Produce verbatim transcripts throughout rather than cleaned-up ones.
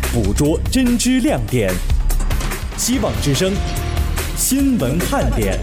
捕捉真知亮点。希望之声新闻看点。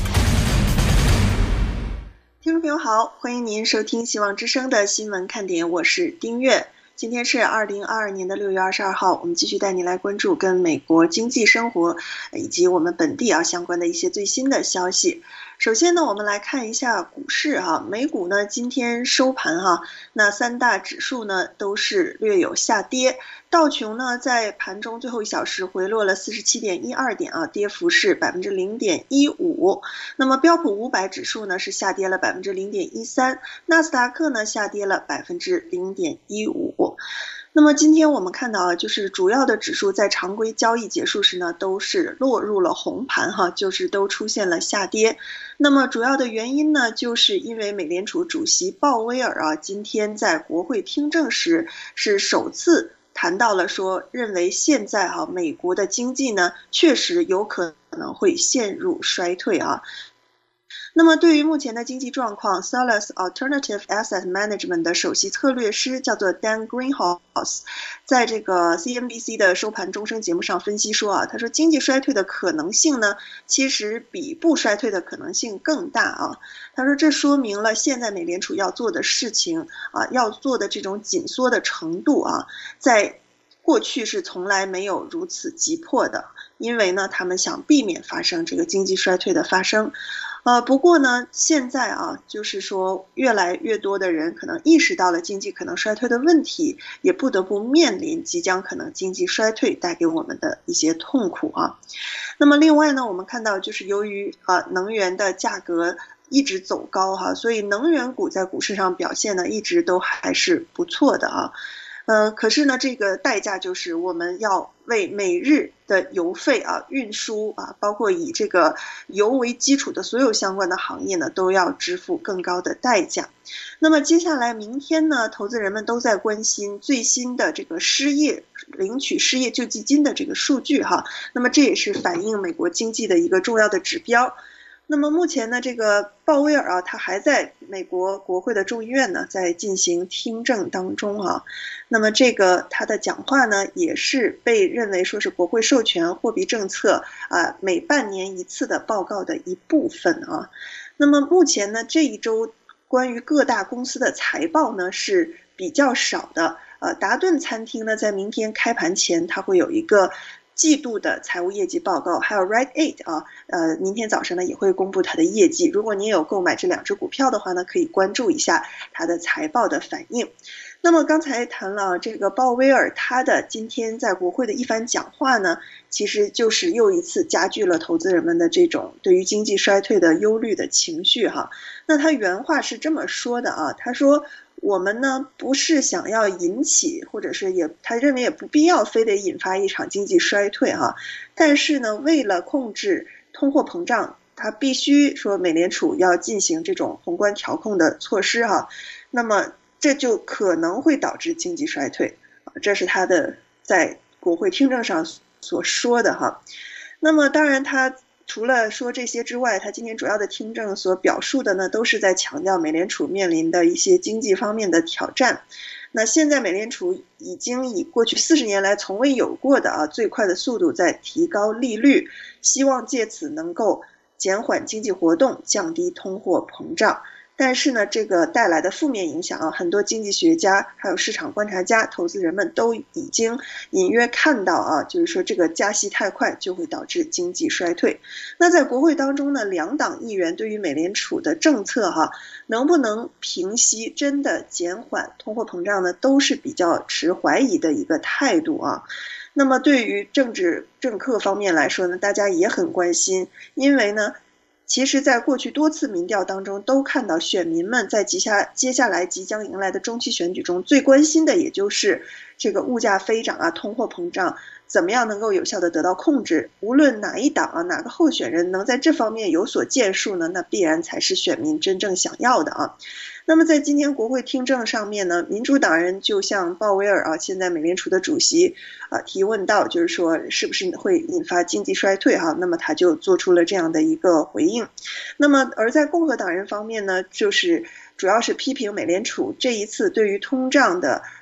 听众朋友好，欢迎您收听希望之声的新闻看点，我是丁月。今天是二零二二年的六月二十二号，我们继续带您来关注跟美国经济生活以及我们本地啊相关的一些最新的消息。首先呢，我们来看一下股市哈，美股呢今天收盘哈，那三大指数呢都是略有下跌，道琼呢在盘中最后一小时回落了四十七点一二点啊，跌幅是百分之零点一五。那么标普五百指数呢是下跌了百分之零点一三，纳斯达克呢下跌了百分之零点一五。那么今天我们看到啊，就是主要的指数在常规交易结束时呢，都是落入了红盘哈，就是都出现了下跌。那么主要的原因呢，就是因为美联储主席鲍威尔啊，今天在国会听证时是首次谈到了说，认为现在哈、啊、美国的经济呢确实有可能会陷入衰退啊。那么对于目前的经济状况 Solas Alternative Asset Management 的首席策略师叫做 Dan Greenhouse 在这个 C N B C 的收盘钟声节目上分析说啊，他说经济衰退的可能性呢其实比不衰退的可能性更大啊。他说这说明了现在美联储要做的事情啊，要做的这种紧缩的程度啊，在过去是从来没有如此急迫的，因为呢他们想避免发生这个经济衰退的发生。呃，不过呢，现在啊，就是说越来越多的人可能意识到了经济可能衰退的问题，也不得不面临即将可能经济衰退带给我们的一些痛苦啊。那么另外呢，我们看到就是由于啊能源的价格一直走高哈，所以能源股在股市上表现呢一直都还是不错的啊。呃，可是呢，这个代价就是我们要为每日的油费啊、运输啊，包括以这个油为基础的所有相关的行业呢，都要支付更高的代价。那么接下来明天呢，投资人们都在关心最新的这个失业领取失业救济金的这个数据哈。那么这也是反映美国经济的一个重要的指标。那么目前呢，这个鲍威尔啊，他还在美国国会的众议院呢，在进行听证当中啊。那么这个他的讲话呢，也是被认为说是国会授权货币政策啊每半年一次的报告的一部分啊。那么目前呢，这一周关于各大公司的财报呢是比较少的。呃，达顿餐厅呢，在明天开盘前，它会有一个季度的财务业绩报告，还有 Rite Aid 啊，呃，明天早上呢也会公布它的业绩。如果您有购买这两只股票的话呢，可以关注一下它的财报的反应。那么刚才谈了这个鲍威尔他的今天在国会的一番讲话呢，其实就是又一次加剧了投资人们的这种对于经济衰退的忧虑的情绪哈。那他原话是这么说的啊，他说我们呢不是想要引起，或者是也他认为也不必要非得引发一场经济衰退哈，但是呢为了控制通货膨胀，他必须说美联储要进行这种宏观调控的措施哈，那么这就可能会导致经济衰退，这是他的在国会听证上所说的哈。那么当然他除了说这些之外，他今天主要的听证所表述的呢，都是在强调美联储面临的一些经济方面的挑战。那现在美联储已经以过去四十年来从未有过的啊最快的速度在提高利率，希望借此能够减缓经济活动，降低通货膨胀。但是呢，这个带来的负面影响啊，很多经济学家还有市场观察家、投资人们都已经隐约看到啊，就是说这个加息太快就会导致经济衰退。那在国会当中呢，两党议员对于美联储的政策哈、啊，能不能平息、真的减缓通货膨胀呢，都是比较持怀疑的一个态度啊。那么对于政治政客方面来说呢，大家也很关心，因为呢，其实在过去多次民调当中都看到选民们在接下接下来即将迎来的中期选举中最关心的也就是这个物价飞涨啊，通货膨胀怎么样能够有效的得到控制。无论哪一党啊，哪个候选人能在这方面有所建树呢，那必然才是选民真正想要的啊。那么在今天国会听证上面呢，民主党人就向鲍威尔啊，现在美联储的主席啊提问到，就是说是不是会引发经济衰退哈、啊？那么他就做出了这样的一个回应。那么而在共和党人方面呢，就是主要是批评美联储这一次对于通胀的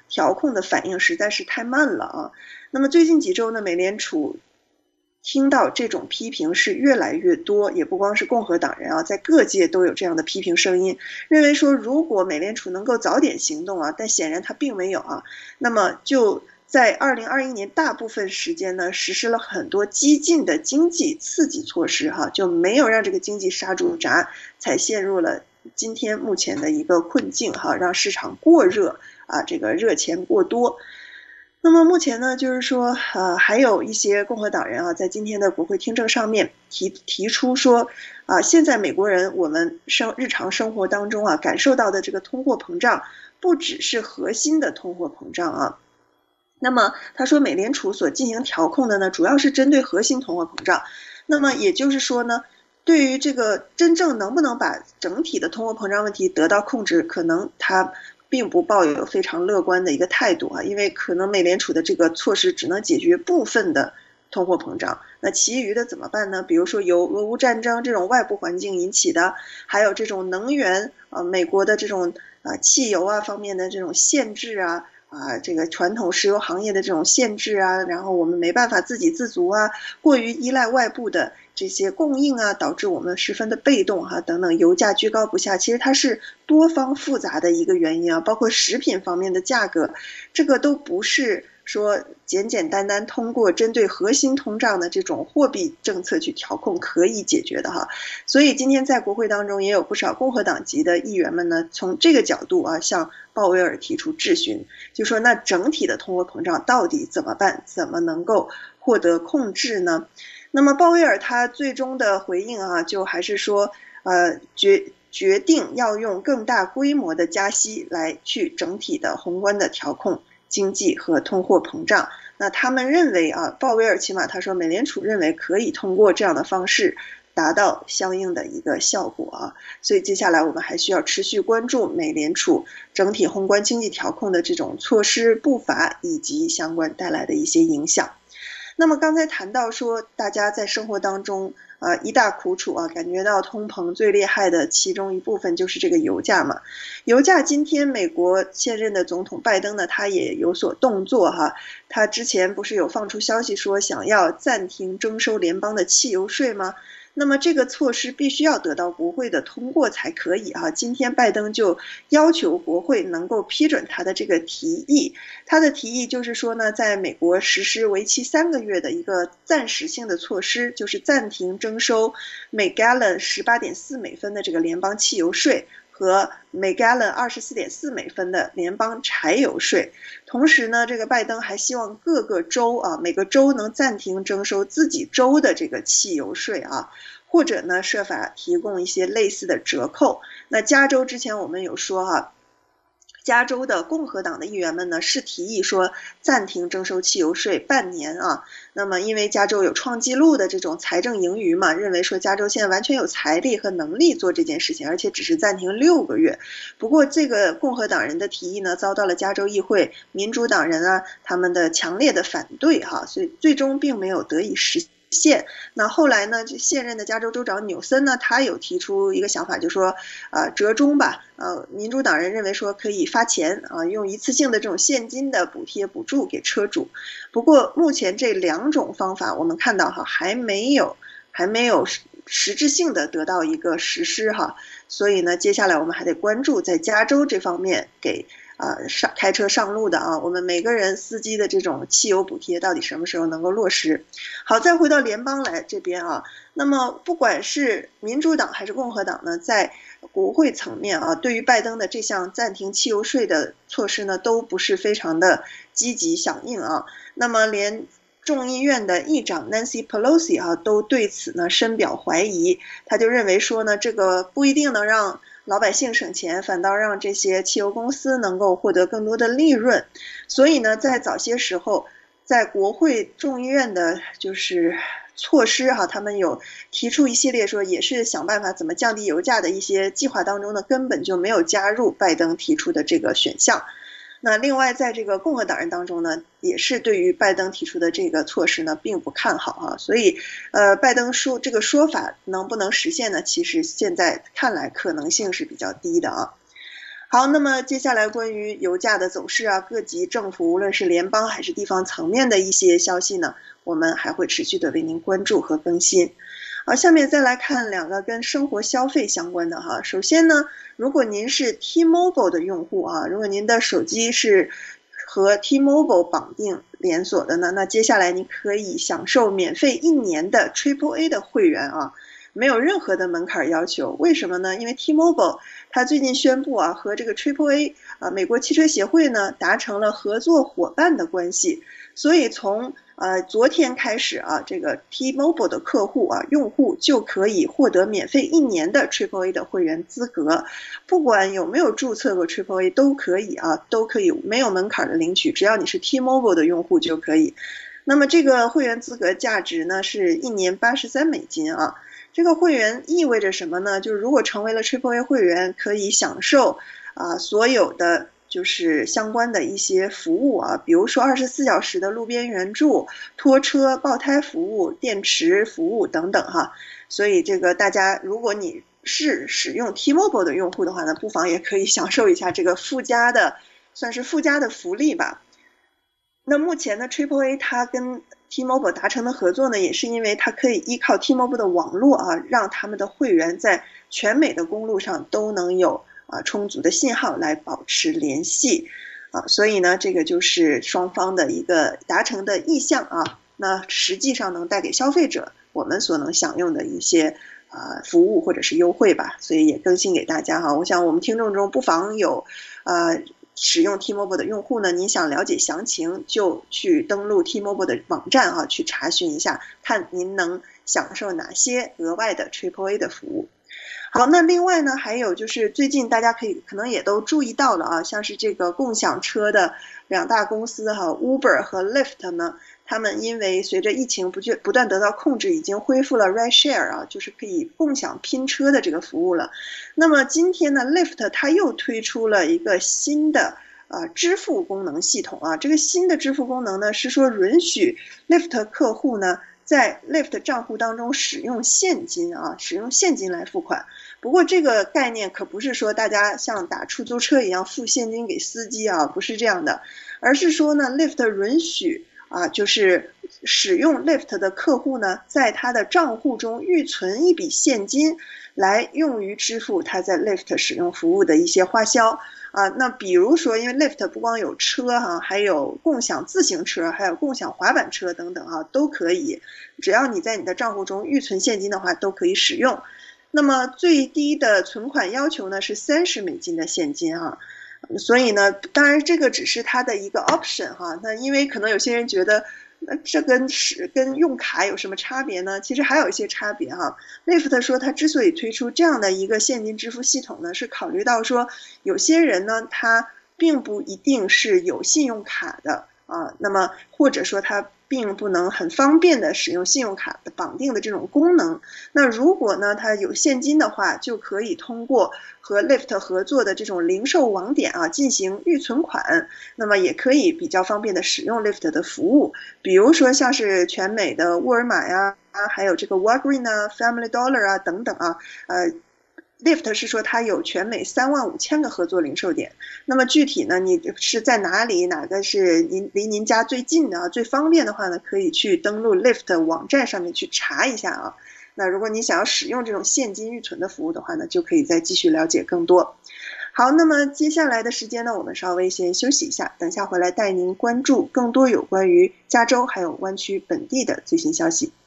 调控的反应实在是太慢了啊。那么最近几周呢，美联储听到这种批评是越来越多，也不光是共和党人啊，在各界都有这样的批评声音，认为说如果美联储能够早点行动啊，但显然它并没有啊，那么就在二零二一年大部分时间呢，实施了很多激进的经济刺激措施哈，就没有让这个经济刹住闸，才陷入了今天目前的一个困境哈，让市场过热啊，这个热钱过多。那么目前呢，就是说，呃，还有一些共和党人啊，在今天的国会听证上面提提出说，啊，现在美国人我们生日常生活当中啊，感受到的这个通货膨胀，不只是核心的通货膨胀啊。那么他说，美联储所进行调控的呢，主要是针对核心通货膨胀。那么也就是说呢，对于这个真正能不能把整体的通货膨胀问题得到控制，可能他并不抱有非常乐观的一个态度啊，因为可能美联储的这个措施只能解决部分的通货膨胀，那其余的怎么办呢？比如说由俄乌战争这种外部环境引起的，还有这种能源啊，美国的这种啊汽油啊方面的这种限制啊。啊，这个传统石油行业的这种限制啊，然后我们没办法自给自足啊，过于依赖外部的这些供应啊，导致我们十分的被动哈、啊，等等，油价居高不下，其实它是多方复杂的一个原因啊，包括食品方面的价格，这个都不是说简简单单通过针对核心通胀的这种货币政策去调控可以解决的哈。所以今天在国会当中也有不少共和党籍的议员们呢，从这个角度啊，向鲍威尔提出质询，就说那整体的通货膨胀到底怎么办？怎么能够获得控制呢？那么鲍威尔他最终的回应啊，就还是说，呃，决决定要用更大规模的加息来去整体的宏观的调控经济和通货膨胀。那他们认为啊，鲍威尔起码他说，美联储认为可以通过这样的方式达到相应的一个效果啊。所以接下来我们还需要持续关注美联储整体宏观经济调控的这种措施步伐以及相关带来的一些影响。那么刚才谈到说，大家在生活当中啊、呃、一大苦楚啊，感觉到通膨最厉害的其中一部分就是这个油价嘛。油价今天美国现任的总统拜登呢，他也有所动作哈。他之前不是有放出消息说想要暂停征收联邦的汽油税吗？那么这个措施必须要得到国会的通过才可以啊。今天拜登就要求国会能够批准他的这个提议，他的提议就是说呢，在美国实施为期三个月的一个暂时性的措施，就是暂停征收每 gallon 十八点四美分的这个联邦汽油税和每 gallon 二十四点四美分的联邦柴油税。同时呢，这个拜登还希望各个州啊，每个州能暂停征收自己州的这个汽油税啊，或者呢设法提供一些类似的折扣。那加州之前我们有说啊，加州的共和党的议员们呢是提议说暂停征收汽油税半年啊。那么因为加州有创纪录的这种财政盈余嘛，认为说加州现在完全有财力和能力做这件事情，而且只是暂停六个月。不过这个共和党人的提议呢，遭到了加州议会民主党人啊他们的强烈的反对哈，所以最终并没有得以实现。现那后来呢，就现任的加州州长纽森呢，他有提出一个想法，就说，呃，折中吧，呃，民主党人认为说可以发钱啊，用一次性的这种现金的补贴补助给车主。不过目前这两种方法，我们看到哈，还没有还没有实质性的得到一个实施哈，所以呢，接下来我们还得关注在加州这方面给。啊，上开车上路的啊，我们每个人司机的这种汽油补贴到底什么时候能够落实？好，再回到联邦来这边啊，那么不管是民主党还是共和党呢，在国会层面啊，对于拜登的这项暂停汽油税的措施呢，都不是非常的积极响应啊。那么连众议院的议长 Nancy Pelosi 啊，都对此呢深表怀疑，他就认为说呢，这个不一定能让老百姓省钱，反倒让这些汽油公司能够获得更多的利润。所以呢，在早些时候，在国会众议院的就是措施哈，他们有提出一系列说也是想办法怎么降低油价的一些计划当中呢，根本就没有加入拜登提出的这个选项。那另外在这个共和党人当中呢，也是对于拜登提出的这个措施呢并不看好啊，所以呃拜登说这个说法能不能实现呢，其实现在看来可能性是比较低的啊。 好，那么接下来关于油价的走势啊，各级政府无论是联邦还是地方层面的一些消息呢，我们还会持续的为您关注和更新。好，下面再来看两个跟生活消费相关的哈。首先呢，如果您是 T-Mobile 的用户啊，如果您的手机是和 T-Mobile 绑定连锁的呢，那接下来你可以享受免费一年的 Triple A 的会员啊。没有任何的门槛要求，为什么呢？因为 T-Mobile 它最近宣布啊，和这个 Triple A 啊美国汽车协会呢达成了合作伙伴的关系，所以从呃昨天开始啊，这个 T-Mobile 的客户啊用户就可以获得免费一年的 Triple A 的会员资格，不管有没有注册过 Triple A 都可以啊，都可以没有门槛的领取，只要你是 T-Mobile 的用户就可以。那么这个会员资格价值呢是一年八十三美金啊。这个会员意味着什么呢？就是如果成为了 Triple A 会员，可以享受啊所有的就是相关的一些服务啊，比如说二十四小时的路边援助、拖车、爆胎服务、电池服务等等哈。所以这个大家，如果你是使用 T-Mobile 的用户的话呢，不妨也可以享受一下这个附加的，算是附加的福利吧。那目前呢 Triple A 它跟 T-Mobile 达成的合作呢，也是因为它可以依靠 T-Mobile 的网络啊，让他们的会员在全美的公路上都能有啊充足的信号来保持联系啊，所以呢，这个就是双方的一个达成的意向啊。那实际上能带给消费者我们所能享用的一些啊服务或者是优惠吧，所以也更新给大家哈。我想我们听众中不妨有呃。使用 T-Mobile 的用户呢，您想了解详情就去登录 T-Mobile 的网站啊，去查询一下，看您能享受哪些额外的 Triple A 的服务。好，那另外呢，还有就是最近大家可以可能也都注意到了啊，像是这个共享车的两大公司哈 ，Uber 和 Lyft 呢，他们因为随着疫情不不断得到控制，已经恢复了 Ride Share 啊，就是可以共享拼车的这个服务了。那么今天呢 ，Lyft 它又推出了一个新的呃支付功能系统啊，这个新的支付功能呢是说允许 Lyft 客户呢在 Lyft 账户当中使用现金啊，使用现金来付款。不过这个概念可不是说大家像打出租车一样付现金给司机啊，不是这样的，而是说呢 Lyft 允许啊，就是使用 Lyft 的客户呢，在他的账户中预存一笔现金，来用于支付他在 Lyft 使用服务的一些花销啊。那比如说，因为 Lyft 不光有车哈、啊，还有共享自行车，还有共享滑板车等等啊，都可以。只要你在你的账户中预存现金的话，都可以使用。那么最低的存款要求呢是三十美金的现金啊。所以呢，当然这个只是它的一个 option 哈。那因为可能有些人觉得，那这跟是跟用卡有什么差别呢？其实还有一些差别哈。Lyft 说它之所以推出这样的一个现金支付系统呢，是考虑到说有些人呢他并不一定是有信用卡的啊，那么或者说他并不能很方便的使用信用卡的绑定的这种功能。那如果呢他有现金的话，就可以通过和 Lyft 合作的这种零售网点啊进行预存款，那么也可以比较方便的使用 Lyft 的服务，比如说像是全美的沃尔玛呀，还有这个 Walgreens 啊 Family Dollar 啊等等啊，呃Lyft 是说它有全美三万五千个合作零售点，那么具体呢，你是在哪里，哪个是您离您家最近的、最方便的话呢，可以去登录 Lyft 网站上面去查一下啊。那如果你想要使用这种现金预存的服务的话呢，就可以再继续了解更多。好，那么接下来的时间呢，我们稍微先休息一下，等下回来带您关注更多有关于加州还有湾区本地的最新消息。